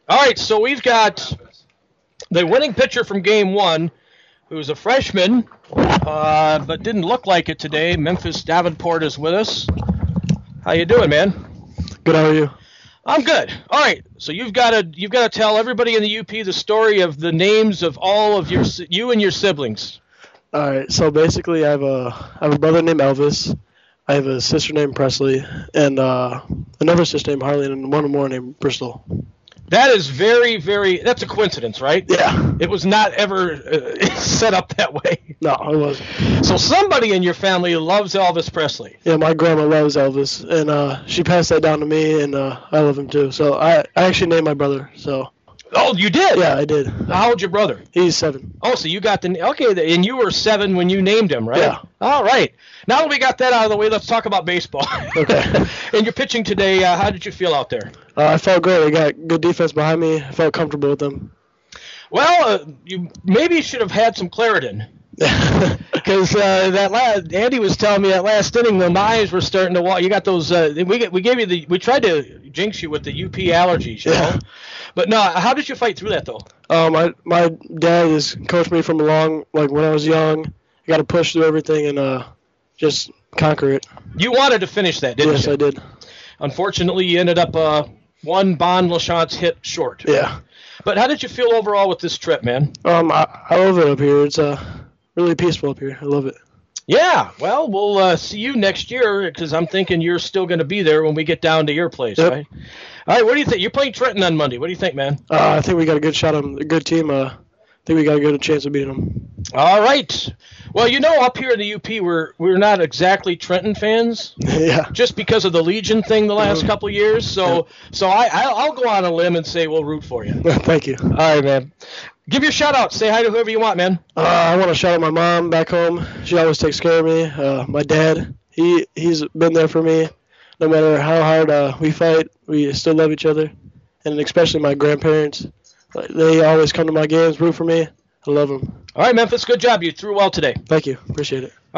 All right, so we've got the winning pitcher from Game 1, who's a freshman, but didn't look like it today. Memphis Davenport is with us. How you doing, man? Good. How are you? I'm good. All right, so you've got to tell everybody in the UP the story of the names of all of you and your siblings. All right. So basically, I have a brother named Elvis. I have a sister named Presley, and another sister named Harley, and one more named Bristol. That is very, very. That's a coincidence, right? Yeah. It was not ever set up that way. No, it wasn't. So somebody in your family loves Elvis Presley. Yeah, my grandma loves Elvis, and she passed that down to me, and I love him too. So I actually named my brother. So. Oh, you did? Yeah, I did. How old's your brother? He's 7. Oh, so you got and you were 7 when you named him, right? Yeah. All right. Now that we got that out of the way, let's talk about baseball. Okay. And you're pitching today. How did you feel out there? I felt great. I got good defense behind me. I felt comfortable with them. Well, you maybe should have had some Claritin. Because Andy was telling me that last inning, my eyes were starting to walk. You got those. We tried to jinx you with the UP allergies, you know. But no, how did you fight through that though? My dad has coached me from when I was young. I got to push through everything and just conquer it. You wanted to finish that, didn't you? Yes, I did. Unfortunately, you ended up one Bon LaChance hit short. Yeah. But how did you feel overall with this trip, man? I love it up here. It's really peaceful up here. I love it. Yeah. Well, we'll see you next year because I'm thinking you're still going to be there when we get down to your place, yep. Right? All right. What do you think? You're playing Trenton on Monday. What do you think, man? I think we got a good shot on a good team. I think we got a good chance of beating them. All right. Well, up here in the UP, we're not exactly Trenton fans. Yeah. Just because of the Legion thing the last couple of years. So I'll go on a limb and say we'll root for you. Thank you. All right, man. Give your shout out. Say hi to whoever you want, man. I want to shout out my mom back home. She always takes care of me. My dad, he's been there for me. No matter how hard we fight, we still love each other. And especially my grandparents. They always come to my games, root for me. I love them. All right, Memphis. Good job. You threw well today. Thank you. Appreciate it.